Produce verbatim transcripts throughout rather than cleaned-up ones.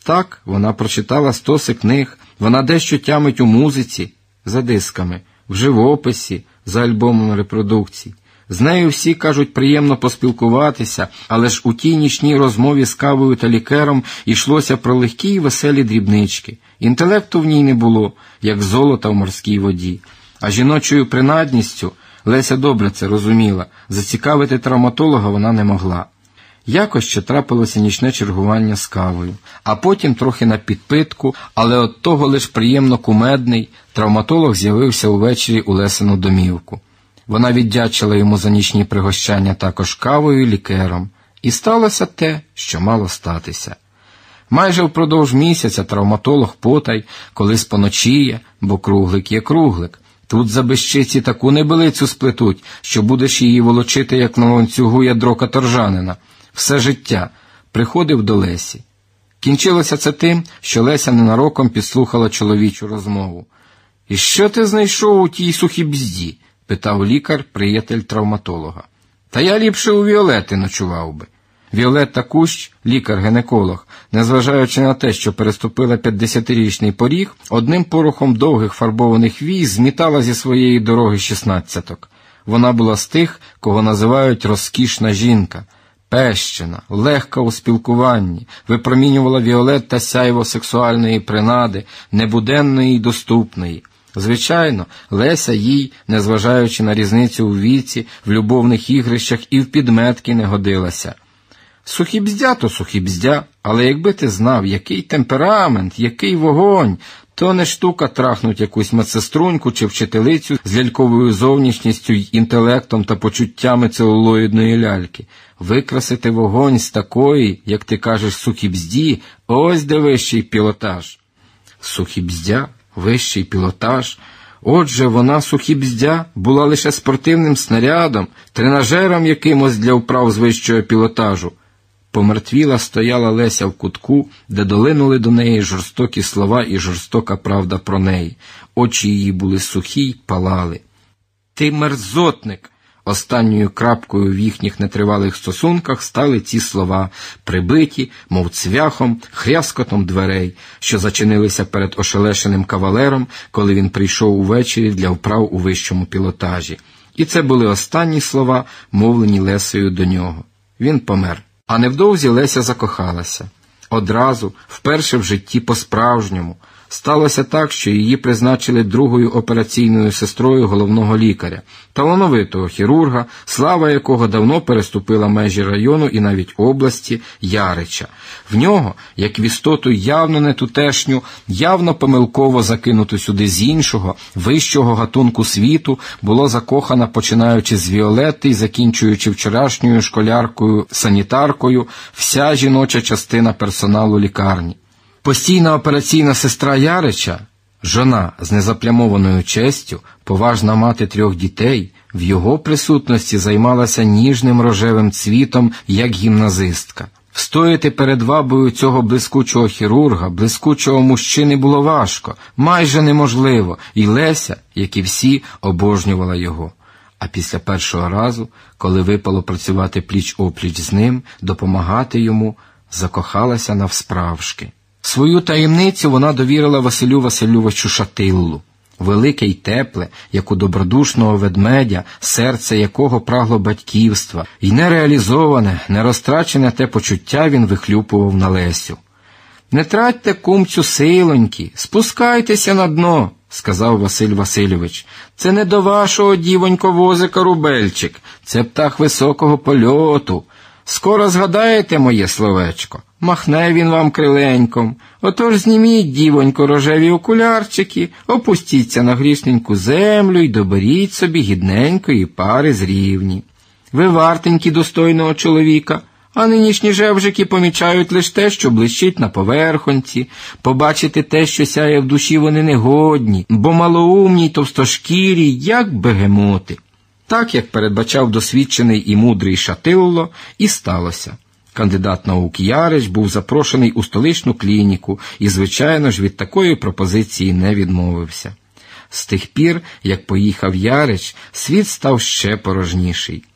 Так, вона прочитала стоси книг, вона дещо тямить у музиці, за дисками, в живописі, за альбомами репродукцій. З нею всі кажуть приємно поспілкуватися, але ж у тій нічній розмові з кавою та лікером йшлося про легкі й веселі дрібнички. Інтелекту в ній не було, як золота в морській воді. А жіночою принадністю, Леся добре це розуміла, зацікавити травматолога вона не могла. Якось ще трапилося нічне чергування з кавою, а потім трохи на підпитку, але от того лиш приємно кумедний, травматолог з'явився увечері у Лесину домівку. Вона віддячила йому за нічні пригощання також кавою і лікером. І сталося те, що мало статися. Майже впродовж місяця травматолог потай, колись поночіє, бо круглик є круглик. Тут за безчисті таку небелицю сплетуть, що будеш її волочити, як на ланцюгу ядро каторжанина. Все життя приходив до Лесі. Кінчилося це тим, що Леся ненароком підслухала чоловічу розмову. «І що ти знайшов у тій сухій бзді?» – питав лікар, приятель травматолога. «Та я ліпше у Віолети ночував би». Віолетта Кущ, лікар-гінеколог, незважаючи на те, що переступила п'ятдесятирічний поріг, одним порухом довгих фарбованих вій змітала зі своєї дороги шістнадцяток. Вона була з тих, кого називають розкішна жінка. Пещена, легка у спілкуванні, випромінювала Віолетта сяйво сексуальної принади, небуденної й доступної. Звичайно, Леся їй, незважаючи на різницю у віці, в любовних ігрищах і в підметки не годилася. Сухібздя то сухібздя, але якби ти знав, який темперамент, який вогонь, то не штука трахнуть якусь медсеструньку чи вчителицю з ляльковою зовнішністю й інтелектом та почуттями целулоїдної ляльки. Викрасити вогонь з такої, як ти кажеш, сухібзді, ось де вищий пілотаж. Сухібздя, вищий пілотаж. Отже, вона, сухібздя, була лише спортивним снарядом, тренажером якимось для вправ з вищого пілотажу. Помертвіла стояла Леся в кутку, де долинули до неї жорстокі слова і жорстока правда про неї. Очі її були сухі й палали. «Ти мерзотник!» Останньою крапкою в їхніх нетривалих стосунках стали ці слова, прибиті, мов цвяхом, хряскотом дверей, що зачинилися перед ошелешеним кавалером, коли він прийшов увечері для вправ у вищому пілотажі. І це були останні слова, мовлені Лесею до нього. Він помер. А невдовзі Леся закохалася. Одразу, вперше в житті по-справжньому. Сталося так, що її призначили другою операційною сестрою головного лікаря, талановитого хірурга, слава якого давно переступила межі району і навіть області, Ярича. В нього, як в істоту явно не тутешню, явно помилково закинуту сюди з іншого, вищого гатунку світу, було закохана, починаючи з Віолетти і закінчуючи вчорашньою школяркою-санітаркою, вся жіноча частина персоналу лікарні. Постійна операційна сестра Ярича, жона з незаплямованою честю, поважна мати трьох дітей, в його присутності займалася ніжним рожевим цвітом, як гімназистка. Встояти перед вабою цього блискучого хірурга, блискучого мужчини було важко, майже неможливо, і Леся, як і всі, обожнювала його. А після першого разу, коли випало працювати пліч-опліч з ним, допомагати йому, закохалася навсправжки. Свою таємницю вона довірила Василю Васильовичу Шатиллу. Велике й тепле, як у добродушного ведмедя, серце якого прагло батьківства, і нереалізоване, нерозтрачене те почуття він вихлюпував на Лесю. «Не тратьте, кумцю, силоньки, спускайтеся на дно», – сказав Василь Васильович. «Це не до вашого, дівонько, возика рубельчик, це птах високого польоту. Скоро згадаєте моє словечко, махне він вам криленьком. Отож зніміть, дівонько, рожеві окулярчики, опустіться на грішненьку землю й доберіть собі гідненької пари з рівні. Ви вартенькі достойного чоловіка, а нинішні жевжики помічають лише те, що блищить на поверхоньці. Побачити те, що сяє в душі, вони негодні, бо малоумні й товстошкірі, як бегемоти». Так, як передбачав досвідчений і мудрий Шатилло, і сталося. Кандидат наук Ярич був запрошений у столичну клініку і, звичайно ж, від такої пропозиції не відмовився. З тих пір, як поїхав Ярич, світ став ще порожніший.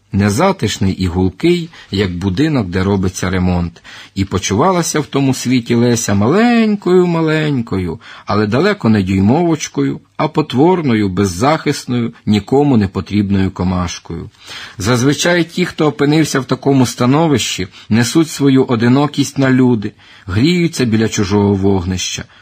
незатишний і гулкий, як будинок, де робиться ремонт. І почувалася в тому світі Леся маленькою-маленькою, але далеко не дюймовочкою, а потворною, беззахисною, нікому не потрібною комашкою. Зазвичай ті, хто опинився в такому становищі, несуть свою одинокість на люди, гріються біля чужого вогнища,